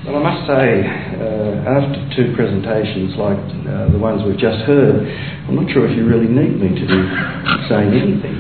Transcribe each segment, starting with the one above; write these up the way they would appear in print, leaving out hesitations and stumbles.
Well, I must say, after two presentations like the ones we've just heard, I'm not sure if you really need me to be saying anything.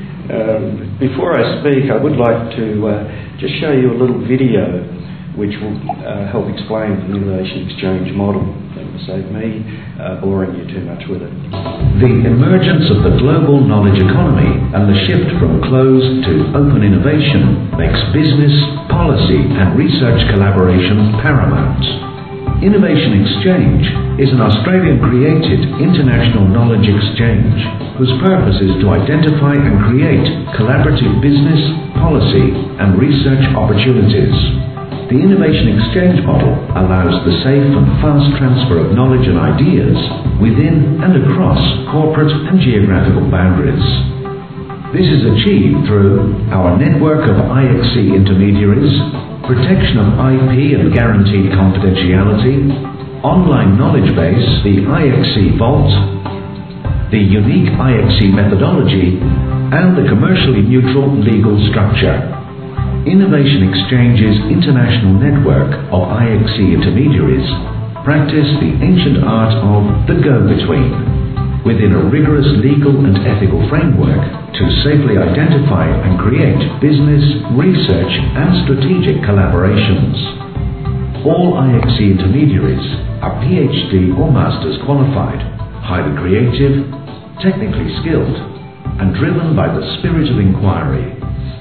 Before I speak, I would like to just show you a little video which will help explain the Innovation Exchange model. That will save me boring you too much with it. The emergence of the global knowledge economy and the shift from closed to open innovation makes business, policy and research collaboration paramount. Innovation Exchange is an Australian-created international knowledge exchange whose purpose is to identify and create collaborative business, policy and research opportunities. The Innovation Exchange model allows the safe and fast transfer of knowledge and ideas within and across corporate and geographical boundaries. This is achieved through our network of IXC intermediaries, protection of IP and guaranteed confidentiality, online knowledge base, the IXC Vault, the unique IXC methodology, and the commercially neutral legal structure. Innovation Exchange's international network of IXC intermediaries practice the ancient art of the go-between within a rigorous legal and ethical framework to safely identify and create business, research and strategic collaborations. All IXC intermediaries are PhD or Master's qualified, highly creative, technically skilled and driven by the spirit of inquiry.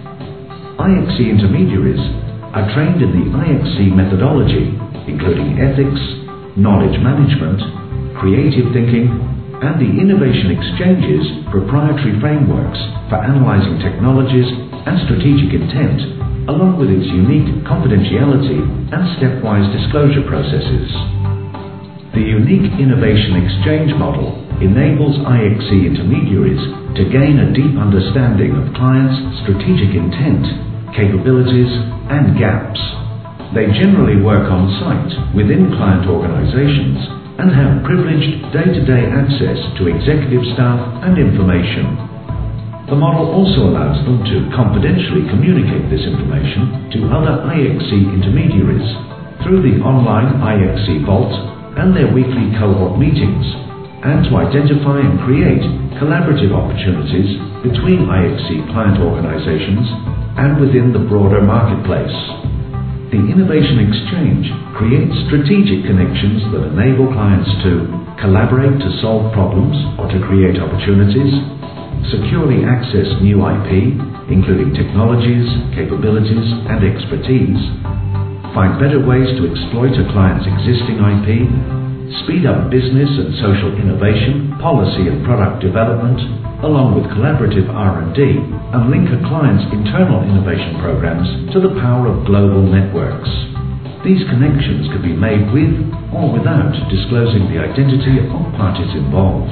IXC intermediaries are trained in the IXC methodology, including ethics, knowledge management, creative thinking, and the Innovation Exchange's proprietary frameworks for analysing technologies and strategic intent, along with its unique confidentiality and stepwise disclosure processes. The unique Innovation Exchange model enables IXC intermediaries to gain a deep understanding of clients' strategic intent, capabilities and gaps. They generally work on site within client organisations and have privileged day-to-day access to executive staff and information. The model also allows them to confidentially communicate this information to other IXC intermediaries through the online IXC Vault and their weekly cohort meetings, and to identify and create collaborative opportunities between IXC client organisations and within the broader marketplace. The Innovation Exchange creates strategic connections that enable clients to collaborate to solve problems or to create opportunities, securely access new IP, including technologies, capabilities and expertise, find better ways to exploit a client's existing IP, speed up business and social innovation, policy and product development, along with collaborative R&D, and link a client's internal innovation programs to the power of global networks. These connections can be made with or without disclosing the identity of parties involved.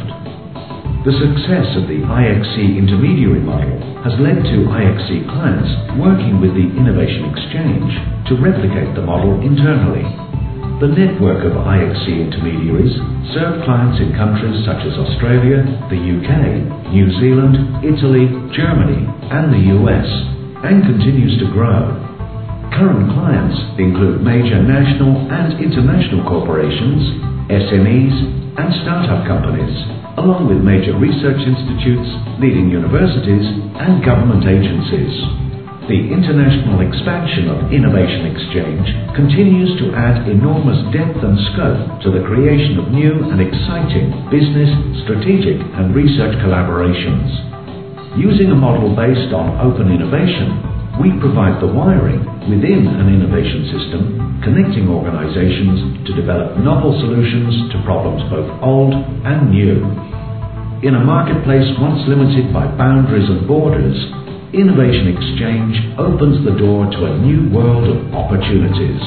The success of the IXC intermediary model has led to IXC clients working with the Innovation Exchange to replicate the model internally. The network of IXC intermediaries serve clients in countries such as Australia, the UK, New Zealand, Italy, Germany and the US, and continues to grow. Current clients include major national and international corporations, SMEs and startup companies, along with major research institutes, leading universities and government agencies. The international expansion of Innovation Exchange continues to add enormous depth and scope to the creation of new and exciting business, strategic and research collaborations. Using a model based on open innovation, we provide the wiring within an innovation system, connecting organizations to develop novel solutions to problems both old and new. In a marketplace once limited by boundaries and borders, Innovation Exchange opens the door to a new world of opportunities.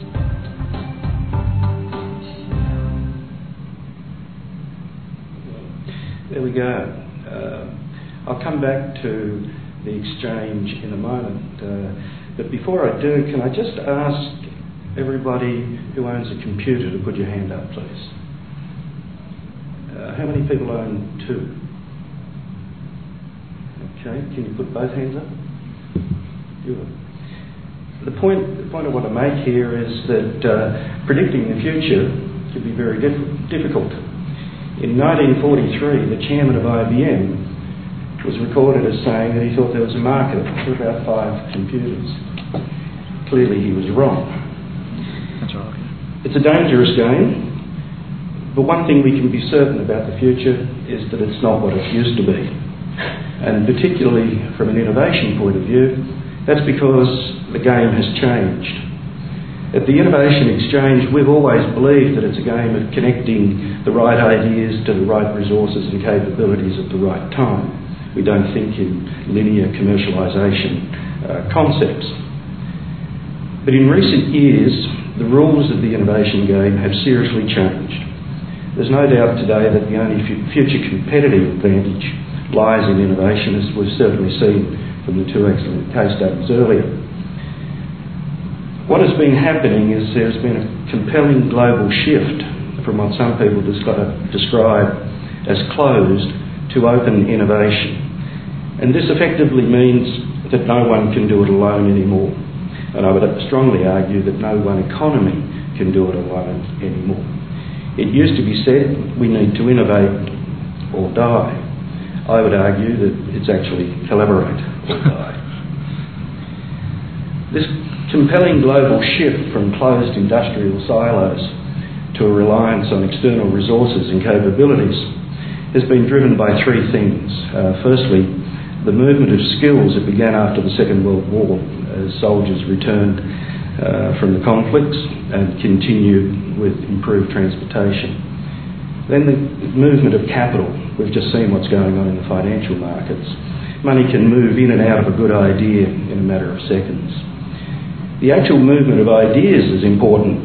There we go. I'll come back to the exchange in a moment. But before I do, can I just ask everybody who owns a computer to put your hand up, please? How many people own two? Okay, can you put both hands up? Good. the point I want to make here is that predicting the future can be very difficult. In 1943, the chairman of IBM was recorded as saying that he thought there was a market for about 5 computers. Clearly he was wrong. That's right. It's a dangerous game, but one thing we can be certain about the future is that it's not what it used to be. And particularly from an innovation point of view, that's because the game has changed. At the Innovation Exchange, we've always believed that it's a game of connecting the right ideas to the right resources and capabilities at the right time. We don't think in linear commercialisation concepts. But in recent years, the rules of the innovation game have seriously changed. There's no doubt today that the only future competitive advantage lies in innovation, as we've certainly seen from the 2 excellent case studies earlier. What has been happening is there's been a compelling global shift from what some people describe as closed to open innovation. And this effectively means that no one can do it alone anymore. And I would strongly argue that no one economy can do it alone anymore. It used to be said we need to innovate or die. I would argue that it's actually collaborate or die. This compelling global shift from closed industrial silos to a reliance on external resources and capabilities has been driven by 3 things. Firstly, the movement of skills that began after the Second World War as soldiers returned from the conflicts and continued with improved transportation. Then the movement of capital. We've just seen what's going on in the financial markets. Money can move in and out of a good idea in a matter of seconds. The actual movement of ideas is important.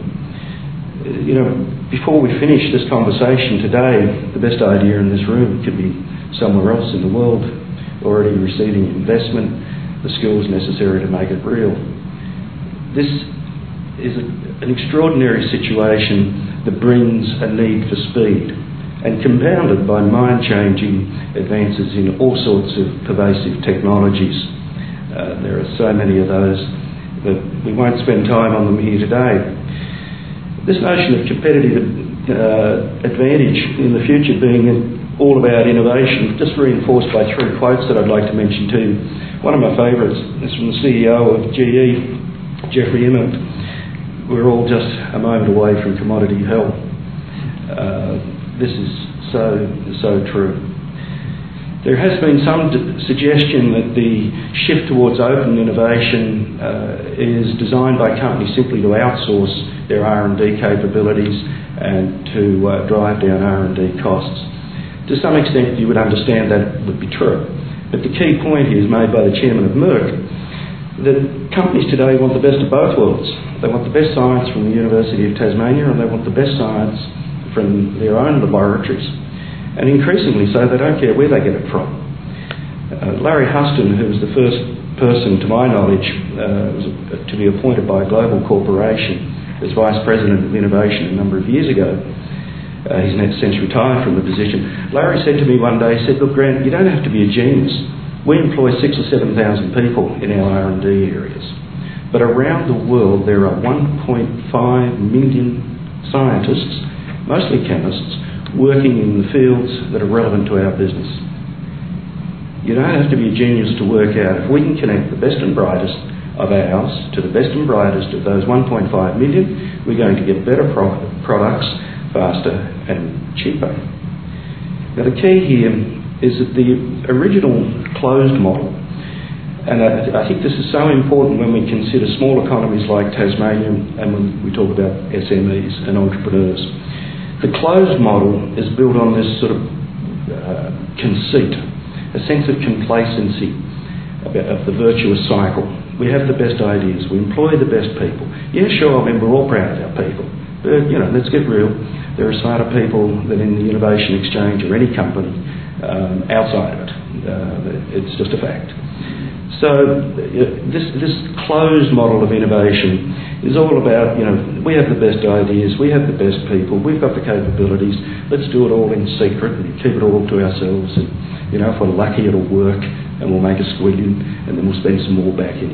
Before we finish this conversation today, the best idea in this room could be somewhere else in the world, already receiving investment, the skills necessary to make it real. This is an extraordinary situation that brings a need for speed and compounded by mind-changing advances in all sorts of pervasive technologies. There are so many of those that we won't spend time on them here today. This notion of competitive advantage in the future being all about innovation, just reinforced by 3 quotes that I'd like to mention to you. One of my favourites is from the CEO of GE, Jeffrey Immelt. We're all just a moment away from commodity hell. This is so true. There has been some suggestion that the shift towards open innovation is designed by companies simply to outsource their R&D capabilities and to drive down R&D costs. To some extent you would understand that would be true. But the key point here is made by the chairman of Merck that companies today want the best of both worlds. They want the best science from the University of Tasmania and they want the best science from their own laboratories. And increasingly so, they don't care where they get it from. Larry Huston, who was the first person, to my knowledge, to be appointed by a global corporation as Vice President of Innovation a number of years ago, he's since retired from the position. Larry said to me one day, he said, "Look, Grant, you don't have to be a genius. We employ 6,000 or 7,000 people in our R&D areas. But around the world, there are 1.5 million scientists, mostly chemists, working in the fields that are relevant to our business. You don't have to be a genius to work out if we can connect the best and brightest of ours to the best and brightest of those 1.5 million, we're going to get better products faster and cheaper." Now the key here is that the original closed model, and I think this is so important when we consider small economies like Tasmania and when we talk about SMEs and entrepreneurs. The closed model is built on this sort of conceit, a sense of complacency of the virtuous cycle. We have the best ideas, we employ the best people. Yeah, sure, I mean, we're all proud of our people. But, let's get real. There are smarter people than in the Innovation Exchange or any company outside of it. It's just a fact. So this closed model of innovation is all about, we have the best ideas, we have the best people, we've got the capabilities, let's do it all in secret and keep it all to ourselves. And, if we're lucky, it'll work and we'll make a squillion and then we'll spend some more back into it.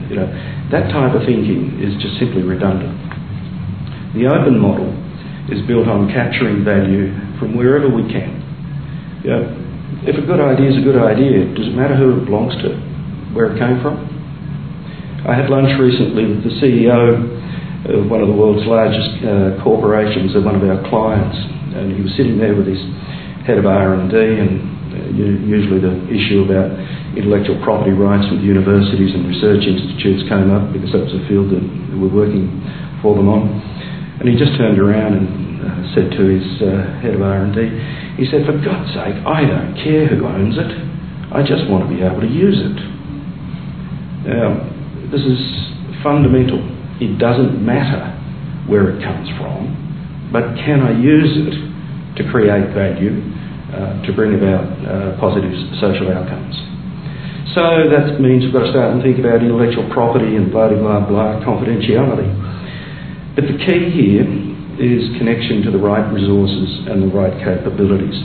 That type of thinking is just simply redundant. The open model is built on capturing value from wherever we can. If a good idea is a good idea, does it matter who it belongs to, where it came from? I had lunch recently with the CEO of one of the world's largest corporations, of one of our clients, and he was sitting there with his head of R&D, and usually the issue about intellectual property rights with universities and research institutes came up because that was a field that we were working for them on. And he just turned around and said to his head of R&D, he said, "For God's sake, I don't care who owns it. I just want to be able to use it." Now, this is fundamental. It doesn't matter where it comes from, but can I use it to create value, to bring about positive social outcomes? So that means we've got to start and think about intellectual property and blah, blah, blah, confidentiality. But the key here is connection to the right resources and the right capabilities.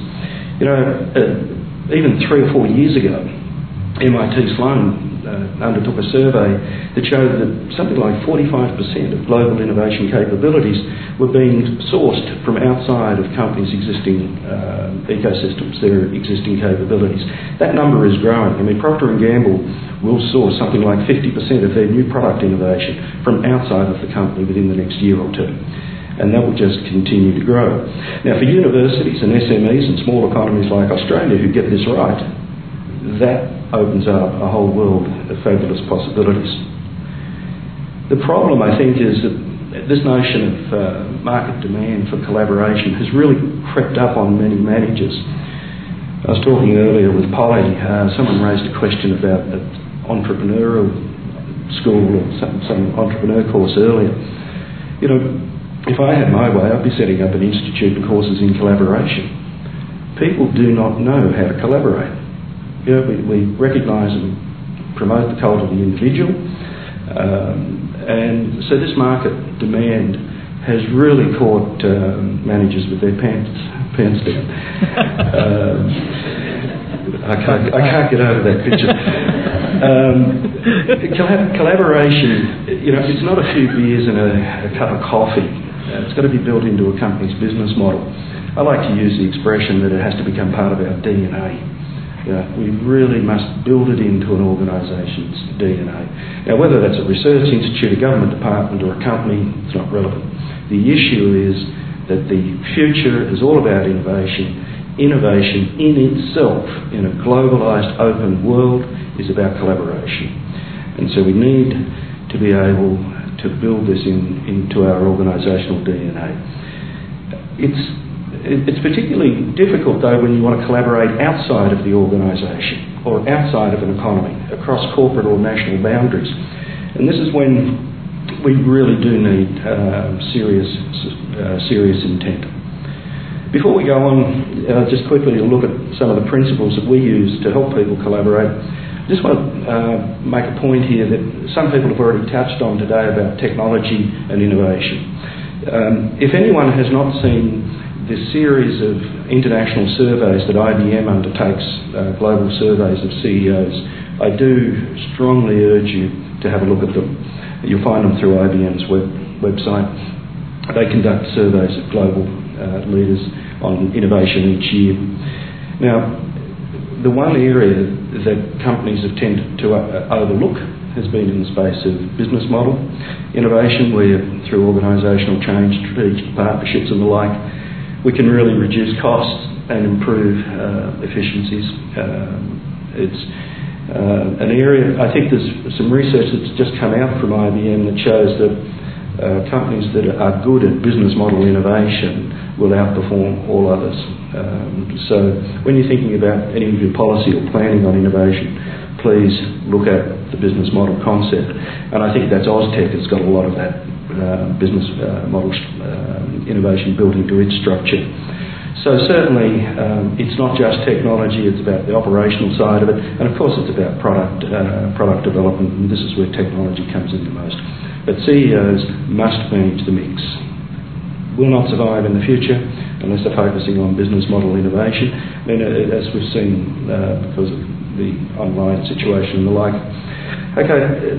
Even 3 or 4 years ago, MIT Sloan undertook a survey that showed that something like 45% of global innovation capabilities were being sourced from outside of companies' existing ecosystems, their existing capabilities. That number is growing. I mean, Procter & Gamble will source something like 50% of their new product innovation from outside of the company within the next year or two. And that will just continue to grow. Now, for universities and SMEs and small economies like Australia who get this right, that opens up a whole world of fabulous possibilities. The problem, I think, is that this notion of market demand for collaboration has really crept up on many managers. I was talking earlier with Polly, someone raised a question about the entrepreneurial school or some entrepreneur course earlier. If I had my way, I'd be setting up an institute of courses in collaboration. People do not know how to collaborate. We recognise and promote the cult of the individual, and so this market demand has really caught managers with their pants down. I can't get over that picture. Collaboration, it's not a few beers and a cup of coffee. It's got to be built into a company's business model. I like to use the expression that it has to become part of our DNA. We really must build it into an organisation's DNA. Now, whether that's a research institute, a government department or a company, it's not relevant. The issue is that the future is all about innovation. Innovation in itself, in a globalised, open world, is about collaboration. And so we need to be able to build this into our organisational DNA. It's particularly difficult, though, when you want to collaborate outside of the organisation or outside of an economy, across corporate or national boundaries. And this is when we really do need serious intent. Before we go on, just quickly to look at some of the principles that we use to help people collaborate, I just want to make a point here that some people have already touched on today about technology and innovation. If anyone has not seen this series of international surveys that IBM undertakes, global surveys of CEOs, I do strongly urge you to have a look at them. You'll find them through IBM's website. They conduct surveys of global leaders on innovation each year. Now, the one area that companies have tended to overlook has been in the space of business model innovation, where through organisational change, strategic partnerships and the like, we can really reduce costs and improve efficiencies. It's an area, I think there's some research that's just come out from IBM that shows that companies that are good at business model innovation will outperform all others. So when you're thinking about any of your policy or planning on innovation, please look at the business model concept. And I think that's Oztech has got a lot of that business model innovation built into its structure. So certainly it's not just technology, it's about the operational side of it, and of course it's about product development, and this is where technology comes in the most. But CEOs must manage the mix. Will not survive in the future unless they're focusing on business model innovation. And as we've seen because of the online situation and the like, Okay,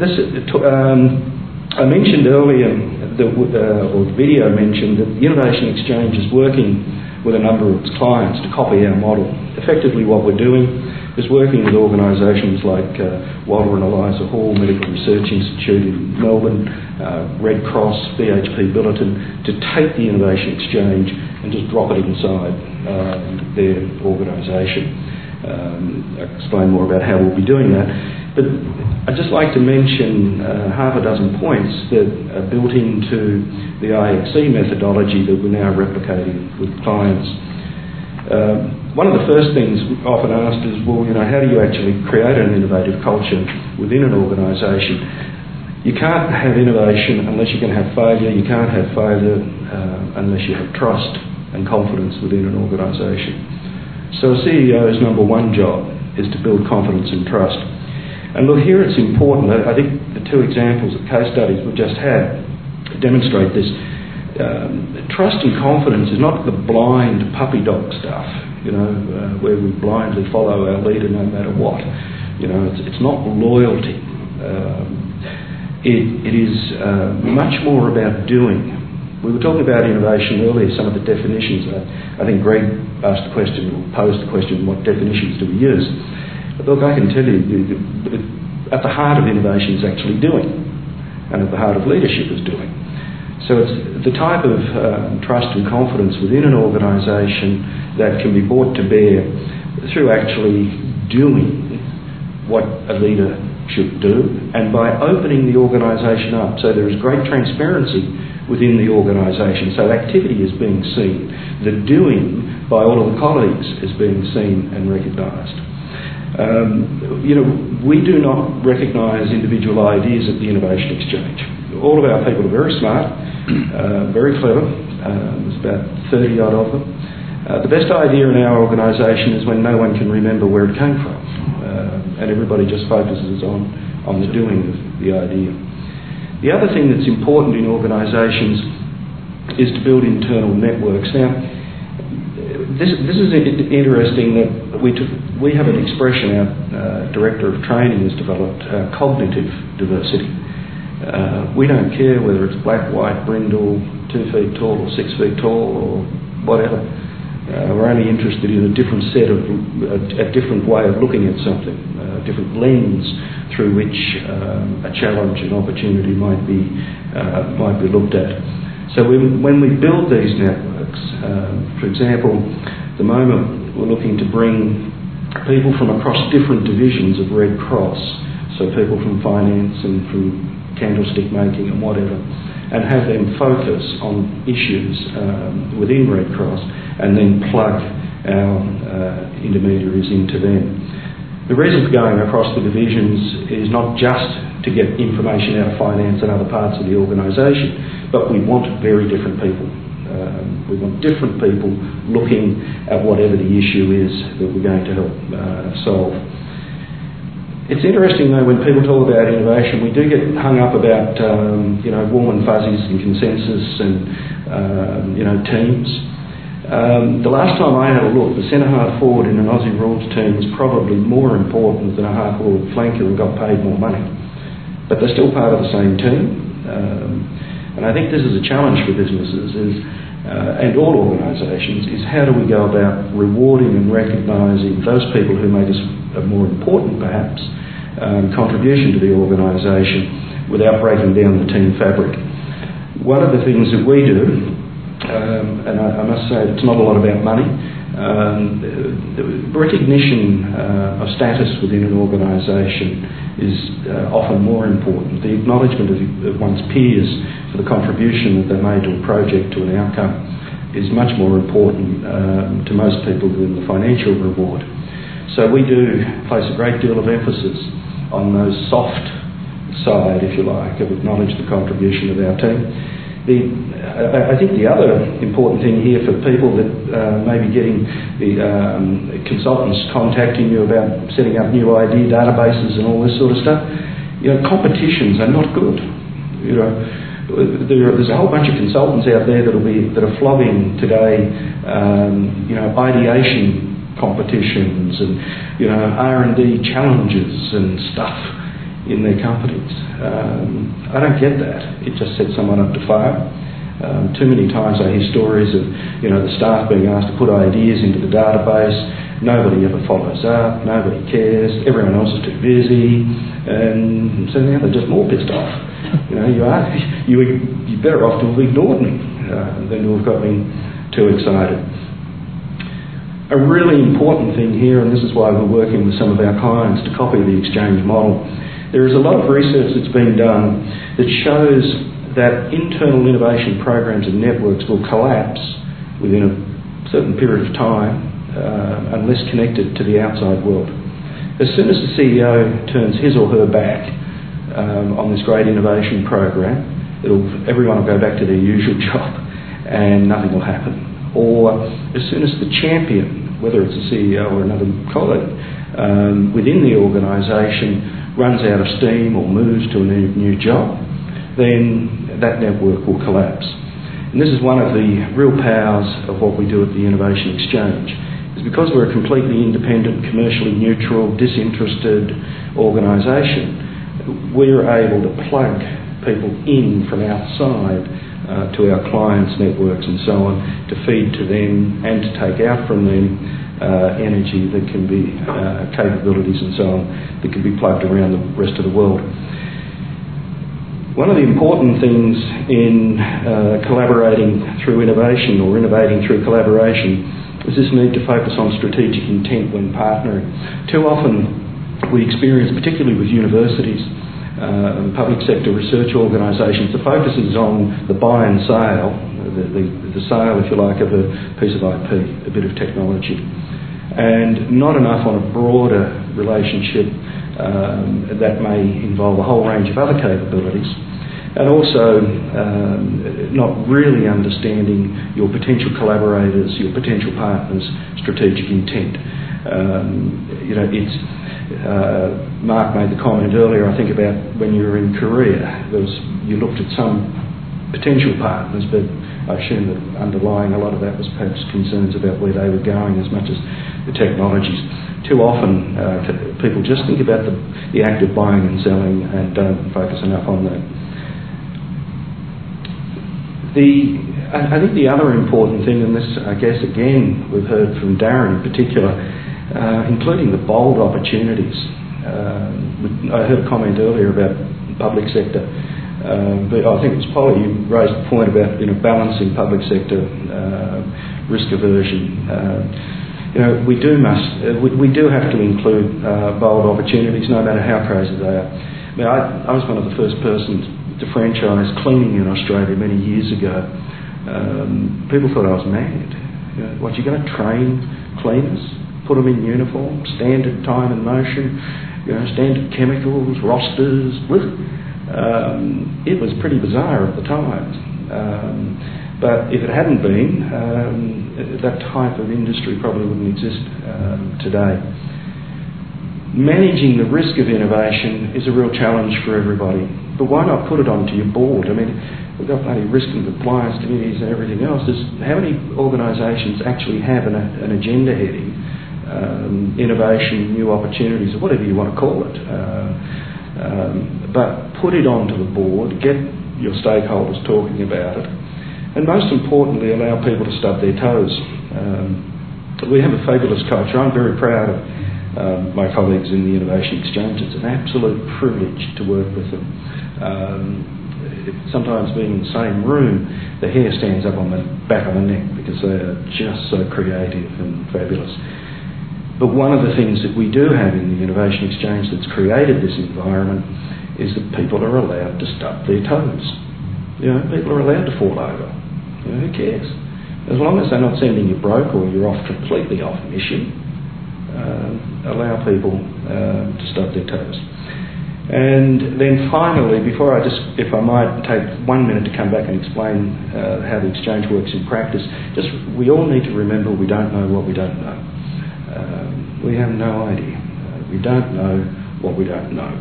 I mentioned earlier, or the video mentioned, that the Innovation Exchange is working with a number of its clients to copy our model. Effectively what we're doing is working with organisations like Walter and Eliza Hall Medical Research Institute in Melbourne, Red Cross, BHP Billiton, to take the Innovation Exchange and just drop it inside their organisation. I'll explain more about how we'll be doing that. But I'd just like to mention half a dozen points that are built into the IXE methodology that we're now replicating with clients. One of the first things often asked is, well, how do you actually create an innovative culture within an organisation? You can't have innovation unless you can have failure. You can't have failure unless you have trust and confidence within an organisation. So a CEO's number one job is to build confidence and trust. And look, here it's important. I think the two examples of case studies we've just had demonstrate this. Trust and confidence is not the blind puppy dog stuff, where we blindly follow our leader no matter what. It's not loyalty. It is much more about doing. We were talking about innovation earlier, some of the definitions. I think Greg asked the question, or posed the question, what definitions do we use? But look, I can tell you, at the heart of innovation is actually doing, and at the heart of leadership is doing. So it's the type of trust and confidence within an organisation that can be brought to bear through actually doing what a leader should do, and by opening the organisation up. So there is great transparency within the organisation. So activity is being seen. The doing by all of the colleagues is being seen and recognised. We do not recognise individual ideas at the Innovation Exchange. All of our people are very smart, very clever. There's about 30 odd of them. The best idea in our organisation is when no one can remember where it came from, and everybody just focuses on the doing of the idea. The other thing that's important in organisations is to build internal networks. Now, this is interesting that we have an expression our Director of Training has developed, cognitive diversity. We don't care whether it's black, white, brindle, 2 feet tall or 6 feet tall or whatever. We're only interested in a different a different way of looking at something, a different lens through which a challenge and opportunity might be looked at. So when we build these networks, for example, at the moment we're looking to bring people from across different divisions of Red Cross, so people from finance and from candlestick making and whatever, and have them focus on issues within Red Cross and then plug our intermediaries into them. The reason for going across the divisions is not just to get information out of finance and other parts of the organisation, but we want very different people. We want different people looking at whatever the issue is that we're going to help solve. It's interesting though, when people talk about innovation, we do get hung up about warm and fuzzies and consensus and teams. The last time I had a look, the centre half forward in an Aussie rules team was probably more important than a half forward flanker and got paid more money. But they're still part of the same team. And I think this is a challenge for businesses and all organisations, is how do we go about rewarding and recognising those people who made a more important, perhaps, contribution to the organisation without breaking down the team fabric. One of the things that we do, and I must say it's not a lot about money, recognition of status within an organisation is often more important. The acknowledgement of one's peers for the contribution that they made to a project, to an outcome, is much more important to most people than the financial reward. So we do place a great deal of emphasis on those soft side, if you like, of acknowledge the contribution of our team. I think the other important thing here for people that may be getting the consultants contacting you about setting up new idea databases and all this sort of stuff, competitions are not good. There's a whole bunch of consultants out there that are flogging today, ideation competitions and R&D challenges and stuff. in their companies. I don't get that. It just sets someone up to fail. Too many times I hear stories of, the staff being asked to put ideas into the database. Nobody ever follows up. Nobody cares. Everyone else is too busy, and so now they're just more pissed off. You're better off to have ignored me than to have got me too excited. A really important thing here, and this is why we're working with some of our clients to copy the exchange model. There is a lot of research that's been done that shows that internal innovation programs and networks will collapse within a certain period of time unless connected to the outside world. As soon as the CEO turns his or her back on this great innovation program, everyone will go back to their usual job and nothing will happen. Or as soon as the champion, whether it's a CEO or another colleague, within the organisation runs out of steam or moves to a new job, then that network will collapse. And this is one of the real powers of what we do at the Innovation Exchange. Is because we're a completely independent, commercially neutral, disinterested organisation, we're able to plug people in from outside to our clients' networks and so on, to feed to them and to take out from them energy that can be capabilities and so on that can be plugged around the rest of the world. One of the important things in collaborating through innovation or innovating through collaboration is this need to focus on strategic intent when partnering. Too often we experience, particularly with universities and public sector research organisations, the focus is on the buy and sale, the sale, if you like, of a piece of IP, a bit of technology, and not enough on a broader relationship that may involve a whole range of other capabilities, and also not really understanding your potential collaborators, your potential partners' strategic intent. Mark made the comment earlier, I think, about when you were in Korea, you looked at some potential partners, but I assume that underlying a lot of that was perhaps concerns about where they were going as much as the technologies. Too often people just think about the act of buying and selling and don't focus enough on that. I think the other important thing, and this I guess again we've heard from Darren in particular, including the bold opportunities. I heard a comment earlier about public sector, but I think it was Polly who raised the point about balancing public sector risk aversion. We do have to include bold opportunities, no matter how crazy they are. I was one of the first persons to franchise cleaning in Australia many years ago. People thought I was mad. What, you're going to train cleaners, put them in uniform, standard time and motion, standard chemicals, rosters? It was pretty bizarre at the time. But if it hadn't been, that type of industry probably wouldn't exist today. Managing the risk of innovation is a real challenge for everybody. But why not put it onto your board? We've got bloody risk and compliance committees and everything else. How many organisations actually have an agenda heading, innovation, new opportunities, or whatever you want to call it? But put it onto the board, get your stakeholders talking about it, and most importantly, allow people to stub their toes. We have a fabulous culture. I'm very proud of my colleagues in the Innovation Exchange. It's an absolute privilege to work with them. Sometimes being in the same room, the hair stands up on the back of the neck because they are just so creative and fabulous. But one of the things that we do have in the Innovation Exchange that's created this environment is that people are allowed to stub their toes. People are allowed to fall over. Who cares? As long as they're not sending you broke or you're completely off mission, allow people to stub their toes. And then finally, if I might take 1 minute to come back and explain how the exchange works in practice, we all need to remember we don't know what we don't know. We have no idea. We don't know what we don't know.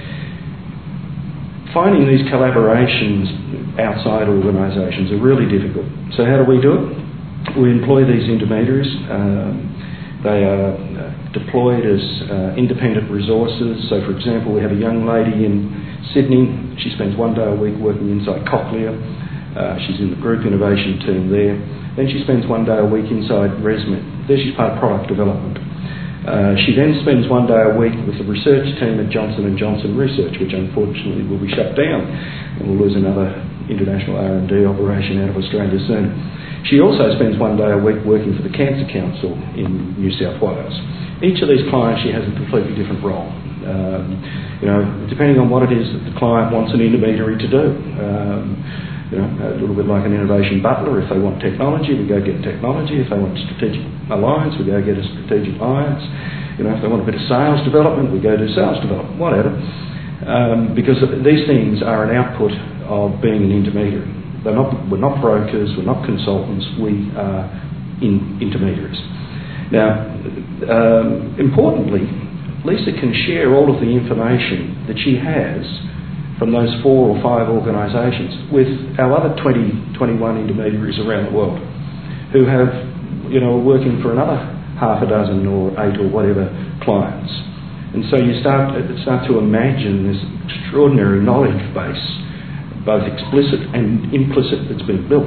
Finding these collaborations outside organisations are really difficult. So how do we do it? We employ these intermediaries. They are deployed as independent resources. So, for example, we have a young lady in Sydney. She spends 1 day a week working inside Cochlear. She's in the group innovation team there. Then she spends 1 day a week inside ResMed. There she's part of product development. She then spends 1 day a week with the research team at Johnson & Johnson Research, which unfortunately will be shut down, and we'll lose another international R&D operation out of Australia soon. She also spends 1 day a week working for the Cancer Council in New South Wales. Each of these clients, she has a completely different role. Depending on what it is that the client wants an intermediary to do. A little bit like an innovation butler. If they want technology, we go get technology. If they want strategic alliance, we go get a strategic alliance. If they want a bit of sales development, we go do sales development, whatever. Because these things are an output of being an intermediary. We're not brokers, we're not consultants, we are intermediaries. Now, importantly, Lisa can share all of the information that she has from those 4 or 5 organisations with our other 20, 21 intermediaries around the world who have, are working for another half a dozen or 8 or whatever clients. And so you start to imagine this extraordinary knowledge base, both explicit and implicit, that's been built.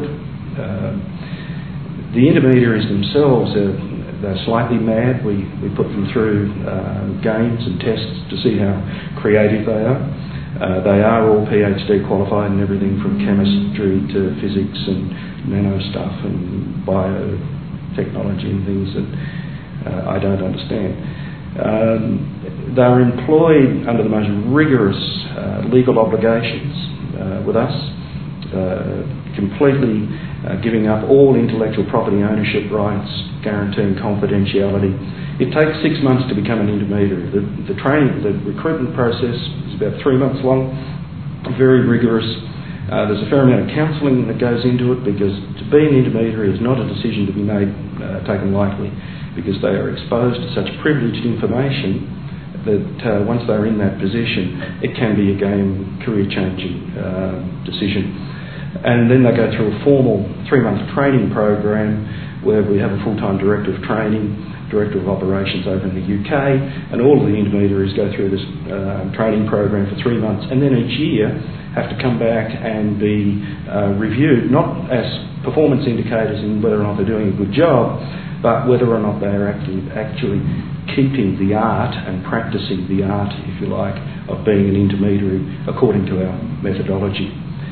The intermediaries themselves they're slightly mad. We put them through games and tests to see how creative they are. They are all PhD qualified in everything from chemistry to physics and nano stuff and biotechnology and things that I don't understand. They're employed under the most rigorous legal obligations with us, completely giving up all intellectual property ownership rights, guaranteeing confidentiality. It takes 6 months to become an intermediary. The training, the recruitment process is about 3 months long, very rigorous. There's a fair amount of counselling that goes into it, because to be an intermediary is not a decision to be taken lightly, because they are exposed to such privileged information that once they're in that position, it can be a career-changing decision. And then they go through a formal 3-month training program where we have a full-time director of training, director of operations over in the UK, and all of the intermediaries go through this training program for 3 months, and then each year have to come back and be reviewed, not as performance indicators in whether or not they're doing a good job, but whether or not they are actually keeping the art and practicing the art, if you like, of being an intermediary according to our methodology.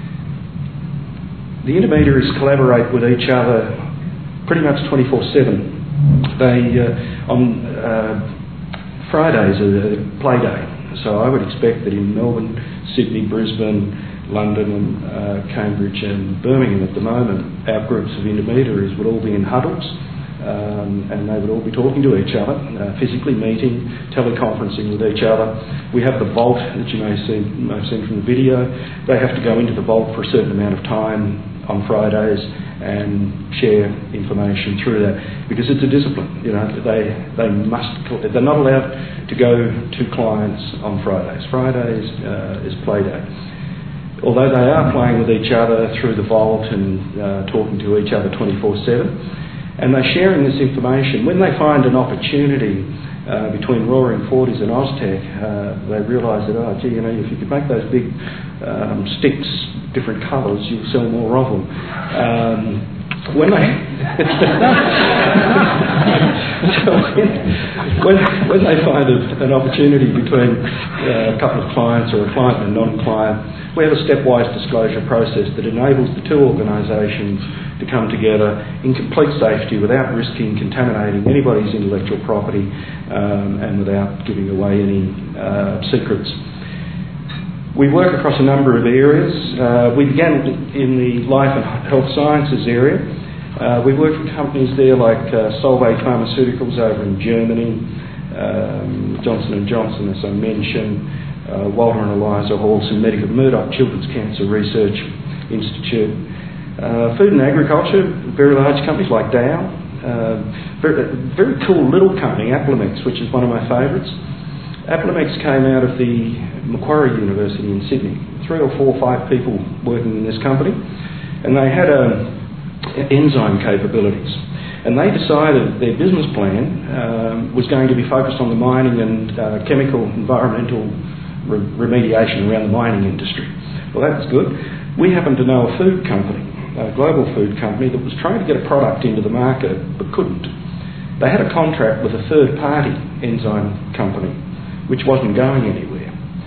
The intermediaries collaborate with each other pretty much 24/7. They on Fridays are play day, so I would expect that in Melbourne, Sydney, Brisbane, London and Cambridge and Birmingham at the moment, our groups of intermediaries would all be in huddles, and they would all be talking to each other, physically meeting, teleconferencing with each other. We have the vault that you may have seen from the video. They have to go into the vault for a certain amount of time on Fridays and share information through that, because it's a discipline. They must. They're not allowed to go to clients on Fridays. Fridays is play day. Although they are playing with each other through the vault and talking to each other 24/7, and they're sharing this information. When they find an opportunity between Roaring Forties and Oztech, they realise that, if you could make those big sticks different colours, you'll sell more of them. When they find an opportunity between a couple of clients or a client and a non-client, we have a stepwise disclosure process that enables the two organisations to come together in complete safety without risking contaminating anybody's intellectual property and without giving away any secrets. We work across a number of areas. We began in the life and health sciences area. We work with companies there like Solvay Pharmaceuticals over in Germany, Johnson & Johnson, as I mentioned, Walter and Eliza Halls and Medical Murdoch Children's Cancer Research Institute. Food and agriculture, very large companies like Dow. Very cool little company, Applimex, which is one of my favourites. Applimex came out of the Macquarie University in Sydney. 3 or 4 or 5 people working in this company, and they had a enzyme capabilities. And they decided their business plan was going to be focused on the mining and chemical environmental remediation around the mining industry. Well, that was good. We happened to know a food company, a global food company, that was trying to get a product into the market but couldn't. They had a contract with a third-party enzyme company which wasn't going anywhere.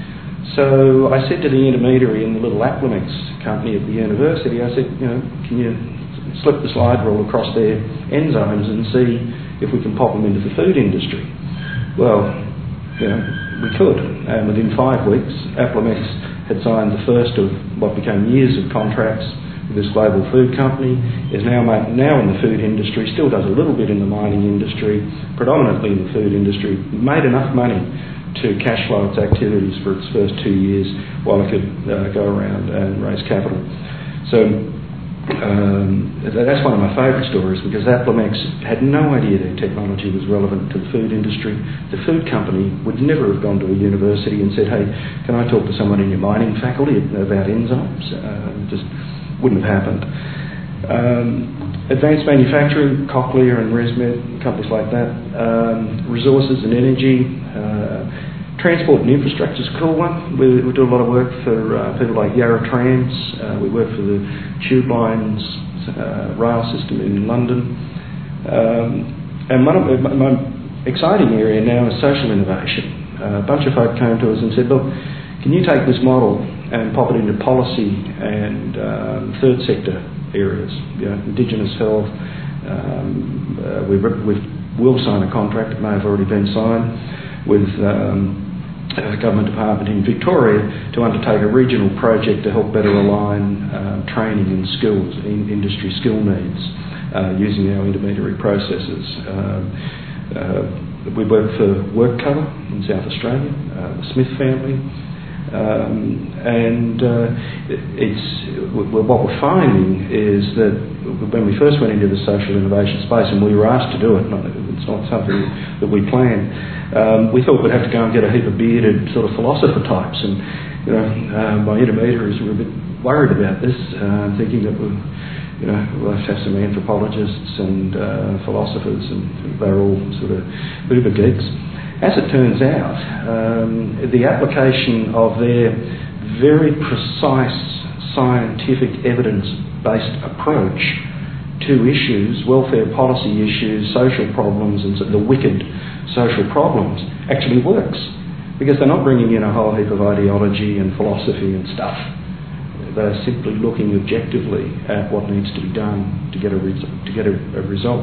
So I said to the intermediary in the little Aplomex company at the university, I said, can you slip the slide rule across their enzymes and see if we can pop them into the food industry? Well, we could. And within 5 weeks, Aplomex had signed the first of what became years of contracts with this global food company, is now in the food industry, still does a little bit in the mining industry, predominantly in the food industry, made enough money to cash flow its activities for its first 2 years while it could go around and raise capital. So that's one of my favourite stories, because Aplomex had no idea their technology was relevant to the food industry. The food company would never have gone to a university and said, hey, can I talk to someone in your mining faculty about enzymes? Just wouldn't have happened. Advanced manufacturing, Cochlear and ResMed, companies like that. Resources and energy. Transport and infrastructure is a cool one. We do a lot of work for people like Yarra Trams. We work for the Tube Lines rail system in London. And my exciting area now is social innovation. A bunch of folk came to us and said, look, can you take this model and pop it into policy and third sector areas, Indigenous health. We will sign a contract, it may have already been signed, with a government department in Victoria to undertake a regional project to help better align training and skills, industry skill needs, using our intermediary processes. We work for WorkCover in South Australia, the Smith family, what we're finding is that when we first went into the social innovation space, and we were asked to do it, it's not something that we planned, we thought we'd have to go and get a heap of bearded sort of philosopher types, and my intermediaries were a bit worried about this, thinking that we'll have to have some anthropologists and philosophers, and they're all sort of uber geeks. As it turns out, the application of their very precise scientific evidence-based approach to issues, welfare policy issues, social problems, and the wicked social problems actually works, because they're not bringing in a whole heap of ideology and philosophy and stuff. They're simply looking objectively at what needs to be done to get a result.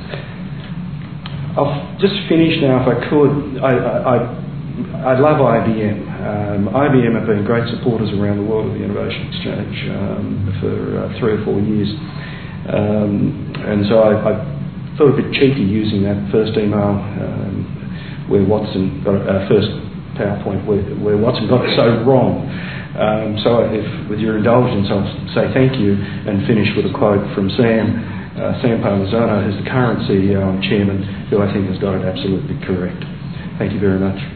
I'll just finish now, if I could. I love IBM. IBM have been great supporters around the world of the Innovation Exchange for 3 or 4 years. And so I thought a bit cheeky using that first email where Watson got first PowerPoint where Watson got it so wrong. So with your indulgence, I'll say thank you and finish with a quote from Sam Palmisano, who's the current CEO and chairman, who I think has got it absolutely correct. Thank you very much.